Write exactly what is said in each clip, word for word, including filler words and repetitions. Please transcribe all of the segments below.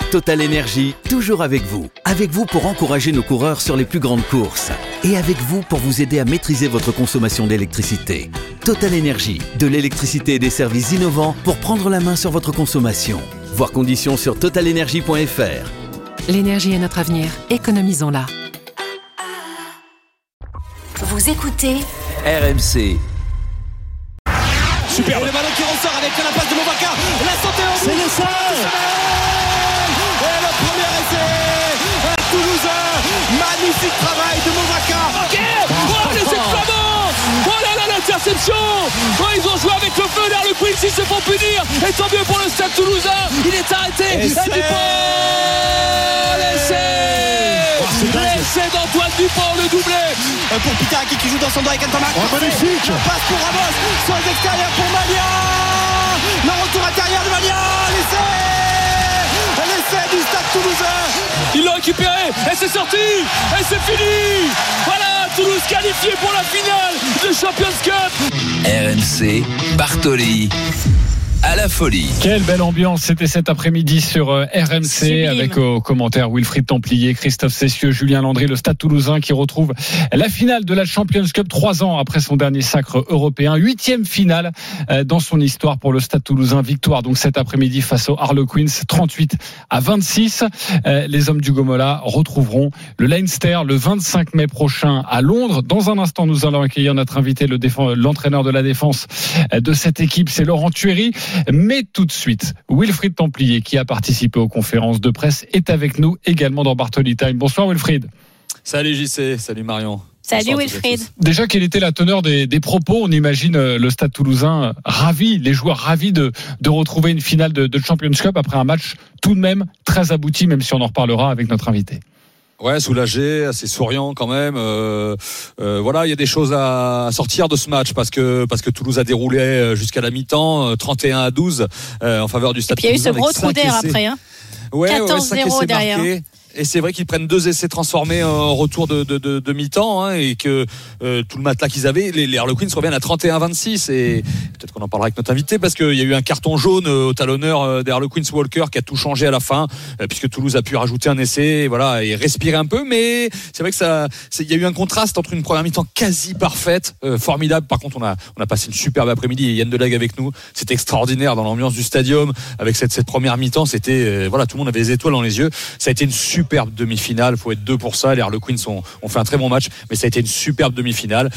Total Énergie, toujours avec vous. Avec vous pour encourager nos coureurs sur les plus grandes courses. Et avec vous pour vous aider à maîtriser votre consommation d'électricité. Total Énergie, de l'électricité et des services innovants pour prendre la main sur votre consommation. Voir conditions sur total énergie point f r. L'énergie est notre avenir, économisons-la. Vous écoutez R M C. Super. Le ballon qui ressort avec la passe de Movaca. La santé en c'est le seul. Et le premier essai à Toulousain. Magnifique travail de Movaca. Ok. Oh, les exclamants. Oh là là, l'interception. Oh, ils ont joué avec le feu vers le Queen s'ils se font punir. Et tant mieux pour le Stade Toulousain. Il est arrêté. Et Dupont. L'essai. L'essai d'Antoine Dupont, le doublé. Pour Pitaraki qui joue dans son dos avec Antoine. Oh, magnifique. Passe pour Ramos. Sur les extérieurs pour Malia. Le retour intérieur de Malia. L'essai. L'essai du Stade Toulousain. Ils l'ont récupéré. Et c'est sorti. Et c'est fini. Voilà, Toulouse qualifié pour la finale de Champions Cup. R M C, Bartoli. À la folie. Quelle belle ambiance c'était cet après-midi sur R M C. Sublime. Avec aux commentaires Wilfried Templier, Christophe Cessieux, Julien Landry, le Stade Toulousain qui retrouve la finale de la Champions Cup trois ans après son dernier sacre européen. Huitième finale dans son histoire pour le Stade Toulousain. Victoire donc cet après-midi face aux Harlequins, trente-huit à vingt-six. Les hommes du Gomola retrouveront le Leinster le vingt-cinq mai prochain à Londres. Dans un instant, nous allons accueillir notre invité, le défense, l'entraîneur de la défense de cette équipe, c'est Laurent Thuéry. Mais tout de suite, Wilfried Templier, qui a participé aux conférences de presse, est avec nous également dans Bartoli Time. Bonsoir Wilfried. Salut J C, salut Marion. Salut Wilfried. Déjà, quelle était la teneur des, des propos? On imagine le Stade Toulousain ravi, les joueurs ravis de, de retrouver une finale de, de Champions Cup après un match tout de même très abouti, même si on en reparlera avec notre invité. Ouais, soulagé, assez souriant quand même. Euh, euh, voilà, il y a des choses à sortir de ce match parce que parce que Toulouse a déroulé jusqu'à la mi-temps, trente et un à douze euh, en faveur du Stade Toulousain. Il y a eu ce gros trou d'air après, hein. Ouais, quatorze zéro ouais, derrière. Marqués. Et c'est vrai qu'ils prennent deux essais transformés en retour de, de, de, de mi-temps, hein, et que euh, tout le matelas qu'ils avaient, les, les Harlequins reviennent à trente et un à vingt-six. Et peut-être qu'on en parlera avec notre invité parce qu'il y a eu un carton jaune au talonneur des Harlequins, Walker, qui a tout changé à la fin, euh, puisque Toulouse a pu rajouter un essai, et voilà, et respirer un peu. Mais c'est vrai que ça, c'est, il y a eu un contraste entre une première mi-temps quasi parfaite, euh, formidable. Par contre, on a on a passé une superbe après-midi. Et Yann Delague avec nous, c'était extraordinaire dans l'ambiance du stadium avec cette cette première mi-temps. C'était euh, voilà, tout le monde avait les étoiles dans les yeux. Ça a été une superbe demi-finale. Il faut être deux pour ça. Les Harlequins ont, ont fait un très bon match, mais ça a été une superbe demi-finale.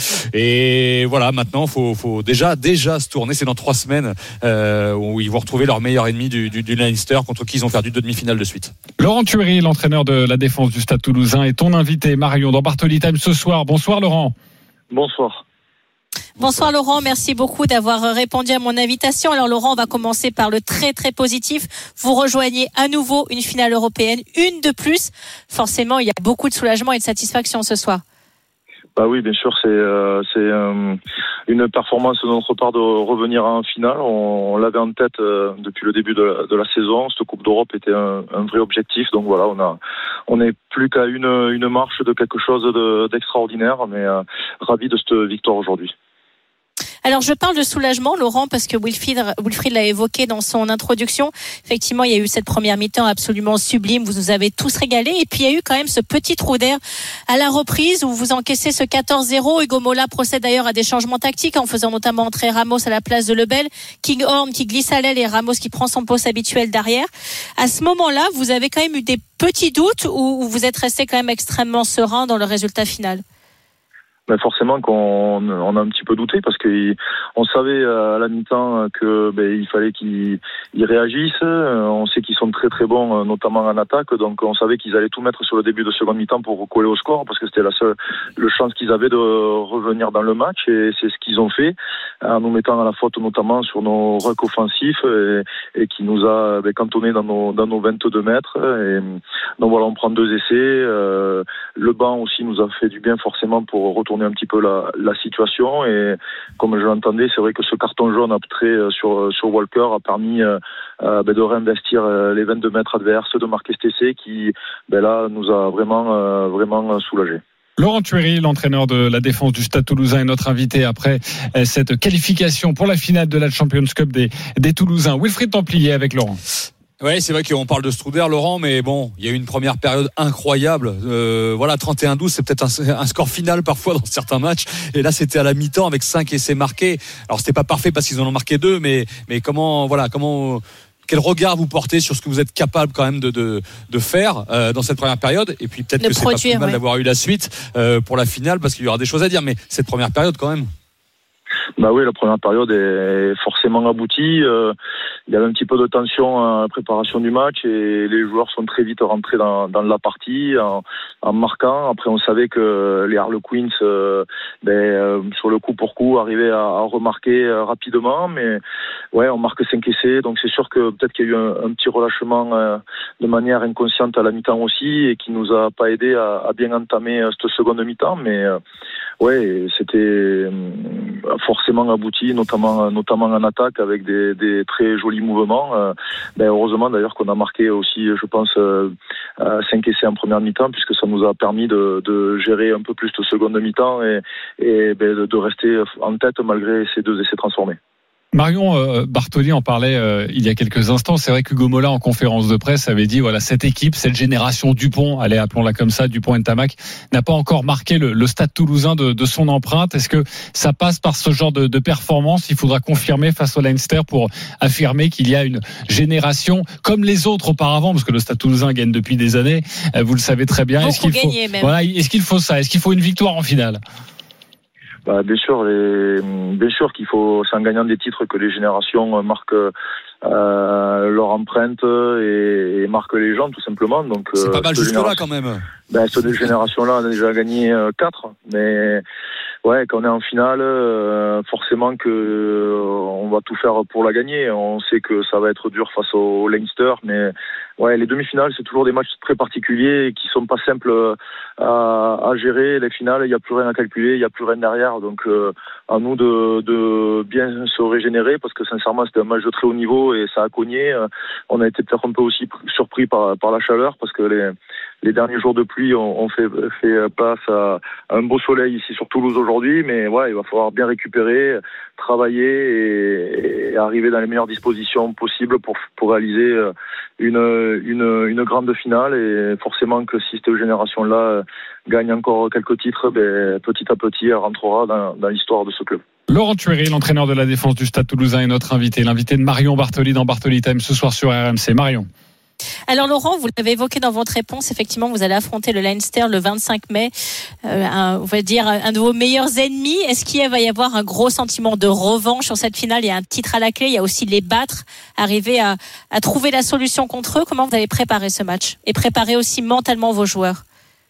Et voilà, maintenant, faut, faut déjà, déjà se tourner. C'est dans trois semaines euh, où ils vont retrouver leur meilleur ennemi du, du, du Leinster, contre qui ils ont perdu deux demi-finales de suite. Laurent Thuéry, l'entraîneur de la défense du Stade Toulousain, est ton invité, Marion, dans Bartoli Time ce soir. Bonsoir Laurent. Bonsoir. Bonsoir Laurent, merci beaucoup d'avoir répondu à mon invitation. Alors Laurent, on va commencer par le très très positif. Vous rejoignez à nouveau une finale européenne, une de plus. Forcément, il y a beaucoup de soulagement et de satisfaction ce soir. Bah oui, bien sûr, c'est euh, c'est euh, une performance de notre part de revenir en finale. On, on l'avait en tête euh, depuis le début de la, de la saison. Cette Coupe d'Europe était un, un vrai objectif. Donc voilà, on a on n'est plus qu'à une une marche de quelque chose de, d'extraordinaire, mais euh, ravi de cette victoire aujourd'hui. Alors je parle de soulagement Laurent parce que Wilfried, Wilfried l'a évoqué dans son introduction. Effectivement, il y a eu cette première mi-temps absolument sublime, vous nous avez tous régalés, et puis il y a eu quand même ce petit trou d'air à la reprise où vous encaissez ce quatorze zéro. Hugo Mola procède d'ailleurs à des changements tactiques en faisant notamment entrer Ramos à la place de Lebel, Kinghorn qui glisse à l'aile et Ramos qui prend son poste habituel derrière. À ce moment-là, vous avez quand même eu des petits doutes ou vous êtes resté quand même extrêmement serein dans le résultat final? Ben forcément qu'on on a un petit peu douté parce qu'on savait à la mi-temps que ben, il fallait qu'ils ils réagissent. On sait qu'ils sont très très bons, notamment en attaque, donc on savait qu'ils allaient tout mettre sur le début de seconde mi-temps pour coller au score parce que c'était la seule le chance qu'ils avaient de revenir dans le match, et c'est ce qu'ils ont fait en nous mettant à la faute notamment sur nos rucks offensifs et, et qui nous a ben, cantonnés dans nos dans nos vingt-deux mètres. Et donc voilà, on prend deux essais. Euh, le banc aussi nous a fait du bien forcément pour retourner un petit peu la, la situation, et comme je l'entendais, c'est vrai que ce carton jaune après sur, sur Walker a permis euh, ben de réinvestir les vingt-deux mètres adverses, de marquer cet essai qui ben là nous a vraiment, euh, vraiment soulagés. Laurent Thuéry, l'entraîneur de la défense du Stade Toulousain, est notre invité après cette qualification pour la finale de la Champions Cup des, des Toulousains. Wilfried Templier avec Laurent. Ouais, c'est vrai qu'on parle de Struder, Laurent, mais bon, il y a eu une première période incroyable. Euh, voilà, trente et un douze, c'est peut-être un, un score final parfois dans certains matchs. Et là, c'était à la mi-temps avec cinq essais marqués. Alors, c'était pas parfait parce qu'ils en ont marqué deux, mais mais comment, voilà, comment, quel regard vous portez sur ce que vous êtes capable quand même de de, de faire euh, dans cette première période. Et puis peut-être de que produire, c'est pas plus mal ouais. d'avoir eu la suite euh, pour la finale parce qu'il y aura des choses à dire. Mais cette première période quand même. Bah oui, la première période est forcément aboutie. Euh, il y avait un petit peu de tension à la préparation du match et les joueurs sont très vite rentrés dans, dans la partie en, en marquant. Après, on savait que les Harlequins, euh, ben, euh, sur le coup pour coup, arrivaient à, à remarquer euh, rapidement. Mais ouais, on marque cinq essais, donc c'est sûr que peut-être qu'il y a eu un, un petit relâchement euh, de manière inconsciente à la mi-temps aussi et qui nous a pas aidé à, à bien entamer euh, cette seconde mi-temps. Mais euh, ouais, c'était euh, forcément abouti, notamment notamment en attaque avec des, des très jolis mouvements. Euh, ben heureusement d'ailleurs qu'on a marqué aussi, je pense, euh, cinq essais en première mi-temps puisque ça nous a permis de, de gérer un peu plus de seconde mi-temps et, et ben, de, de rester en tête malgré ces deux essais transformés. Marion euh, Bartoli en parlait euh, il y a quelques instants. C'est vrai que Hugo Mola en conférence de presse avait dit voilà, cette équipe, cette génération Dupont, allez appelons-la comme ça, Dupont Ntamak, n'a pas encore marqué le, le Stade Toulousain de, de son empreinte. Est-ce que ça passe par ce genre de, de performance? Il faudra confirmer face au Leinster pour affirmer qu'il y a une génération comme les autres auparavant, parce que le Stade Toulousain gagne depuis des années. Euh, vous le savez très bien. Beaucoup Est-ce qu'il faut, gagné, même. voilà, est-ce qu'il faut ça? Est-ce qu'il faut une victoire en finale? Bah, bien sûr, les, bien sûr qu'il faut, c'est en gagnant des titres que les générations marquent euh, leur empreinte et, et marquent les gens tout simplement. Donc c'est euh, pas mal jusque là quand même. Ben, cette génération-là, on a déjà gagné euh, quatre, mais ouais, quand on est en finale, euh, forcément que euh, on va tout faire pour la gagner. On sait que ça va être dur face au Leinster, mais ouais, les demi-finales, c'est toujours des matchs très particuliers et qui sont pas simples à, à gérer. Les finales, il n'y a plus rien à calculer, il n'y a plus rien derrière, donc euh, à nous de, de bien se régénérer parce que sincèrement, c'était un match de très haut niveau et ça a cogné. On a été peut-être un peu aussi surpris par, par la chaleur parce que les Les derniers jours de pluie ont fait, fait place à un beau soleil ici sur Toulouse aujourd'hui, mais ouais, il va falloir bien récupérer, travailler et, et arriver dans les meilleures dispositions possibles pour, pour réaliser une, une, une grande finale. Et forcément que si cette génération-là gagne encore quelques titres, ben, petit à petit, elle rentrera dans, dans l'histoire de ce club. Laurent Thuéry, l'entraîneur de la défense du Stade Toulousain, est notre invité, l'invité de Marion Bartoli dans Bartoli Time ce soir sur R M C. Marion. Alors Laurent, vous l'avez évoqué dans votre réponse, effectivement vous allez affronter le Leinster le vingt-cinq mai, euh, un, on va dire un de vos meilleurs ennemis. Est-ce qu'il va y avoir un gros sentiment de revanche sur cette finale? Il y a un titre à la clé, il y a aussi les battre, arriver à, à trouver la solution contre eux. Comment vous allez préparer ce match et préparer aussi mentalement vos joueurs?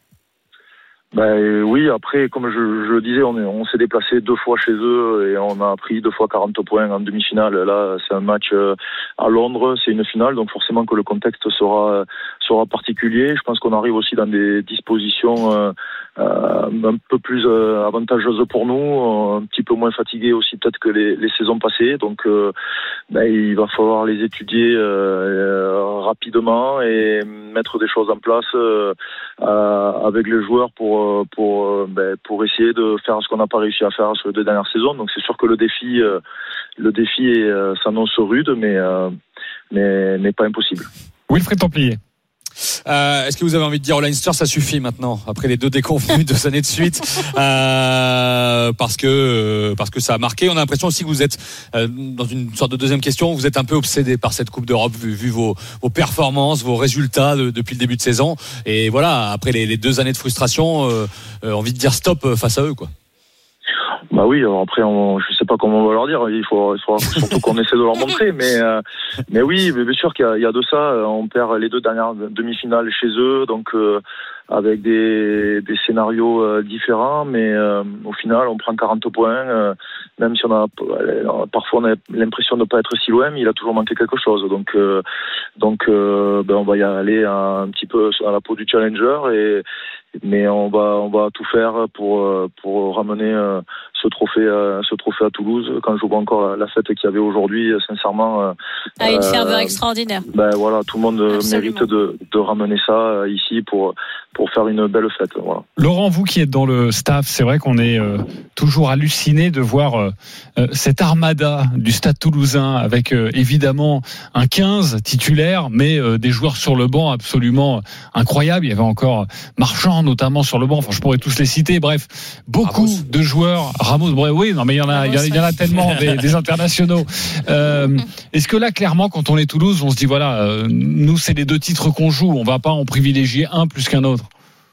Ben oui, après, comme je, je le disais, on, est, on s'est déplacé deux fois chez eux et on a pris deux fois quarante points en demi-finale. Là, c'est un match à Londres, c'est une finale, donc forcément que le contexte sera sera particulier. Je pense qu'on arrive aussi dans des dispositions euh, euh, un peu plus euh, avantageuses pour nous, un petit peu moins fatigués aussi peut-être que les, les saisons passées. Donc, euh, ben, il va falloir les étudier euh, rapidement et mettre des choses en place euh, avec les joueurs pour pour ben, pour essayer de faire ce qu'on n'a pas réussi à faire sur les deux dernières saisons. Donc c'est sûr que le défi euh, le défi est, euh, s'annonce rude, mais euh, mais mais pas impossible. Wilfried Templier. Euh, est-ce que vous avez envie de dire au Leinster ça suffit maintenant après les deux déconvenus deux années de suite euh, parce que euh, parce que ça a marqué. On a l'impression aussi que vous êtes euh, dans une sorte de deuxième question, vous êtes un peu obsédé par cette Coupe d'Europe vu, vu vos, vos performances, vos résultats de, depuis le début de saison et voilà après les, les deux années de frustration, euh, euh, envie de dire stop face à eux quoi. Bah oui, alors après, on, je sais pas comment on va leur dire. Il faut, il faut surtout qu'on essaie de leur montrer. Mais, euh, mais oui, mais bien sûr qu'il y a, il y a de ça. On perd les deux dernières demi-finales chez eux, donc euh, avec des, des scénarios euh, différents. Mais euh, au final, on prend quarante points, euh, même si on a parfois on a l'impression de ne pas être si loin, mais il a toujours manqué quelque chose. Donc, euh, donc, euh, ben on va y aller un, un petit peu à la peau du challenger et mais on va on va tout faire pour pour ramener ce trophée, euh, ce trophée à Toulouse. Quand je vois encore la, la fête qu'il y avait aujourd'hui, sincèrement, euh, ah, une ferveur euh, extraordinaire. Ben voilà, tout le monde Absolument. mérite de, de ramener ça ici pour pour faire une belle fête. Voilà. Laurent, vous qui êtes dans le staff, c'est vrai qu'on est euh, toujours halluciné de voir euh, cette armada du Stade Toulousain avec euh, évidemment un quinze titulaire, mais euh, des joueurs sur le banc absolument incroyables. Il y avait encore Marchand notamment sur le banc. Enfin, je pourrais tous les citer. Bref, beaucoup Ramos. de joueurs. Ramos, bref, oui, non, mais il y en a, Ramos, il y en a, il y en a tellement des, des internationaux. Euh, est-ce que là, clairement, quand on est Toulouse, on se dit voilà, euh, nous c'est les deux titres qu'on joue. On va pas en privilégier un plus qu'un autre.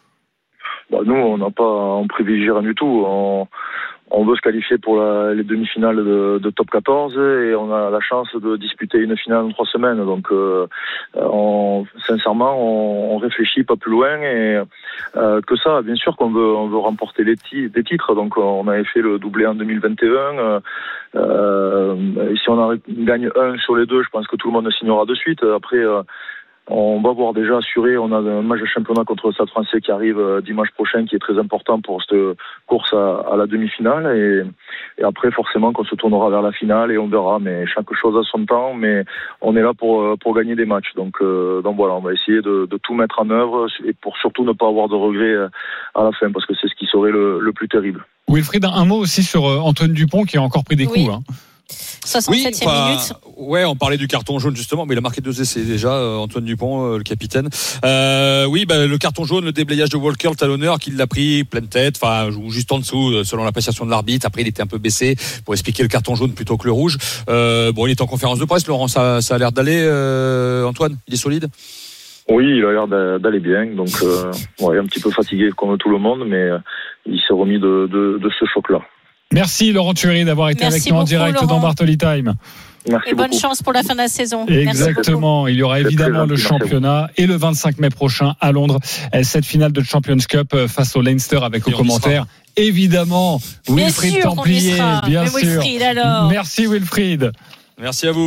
Bah, nous, on n'a pas en privilégié rien du tout. On, on veut se qualifier pour la, les demi-finales de, de top quatorze et on a la chance de disputer une finale en trois semaines. Donc, euh, on, sincèrement, on, on réfléchit pas plus loin et euh, que ça. Bien sûr qu'on veut, on veut remporter les t- des titres. Donc, on avait fait le doublé en deux mille vingt et un. Euh, euh, si on en gagne un sur les deux, je pense que tout le monde signera de suite. Après. Euh, On va voir déjà assuré, on a un match de championnat contre le Stade Français qui arrive dimanche prochain, qui est très important pour cette course à, à la demi-finale. Et, et après, forcément, qu'on se tournera vers la finale et on verra. Mais chaque chose a son temps, mais on est là pour pour gagner des matchs. Donc, euh, donc voilà, on va essayer de, de tout mettre en œuvre et pour surtout ne pas avoir de regrets à la fin, parce que c'est ce qui serait le, le plus terrible. Wilfried, un mot aussi sur Antoine Dupont qui a encore pris des oui. coups. Hein. soixante-septième oui, minute. Ouais, on parlait du carton jaune justement, mais il a marqué deux essais déjà, euh, Antoine Dupont, euh, le capitaine. Euh, oui, bah, le carton jaune, le déblayage de Walker, le talonneur, qu'il l'a pris pleine tête, enfin juste en dessous, selon l'appréciation de l'arbitre. Après, il était un peu baissé pour expliquer le carton jaune plutôt que le rouge. Euh, bon, il est en conférence de presse, Laurent, ça, ça a l'air d'aller. Euh, Antoine, il est solide. Oui, il a l'air d'aller bien, donc euh, ouais, un petit peu fatigué comme tout le monde, mais il s'est remis de, de, de ce choc-là. Merci Laurent Thury d'avoir été Merci avec nous en beaucoup, direct Laurent. dans Bartoli Time. Merci et bonne beaucoup. chance pour la fin de la saison. Exactement. Il y aura évidemment le championnat et le vingt-cinq mai prochain à Londres, cette finale de Champions Cup face au Leinster avec au commentaire. Évidemment, bien Wilfried sûr Templier, bien bien Mais sûr. Wilfried, alors. Merci Wilfried. Merci à vous.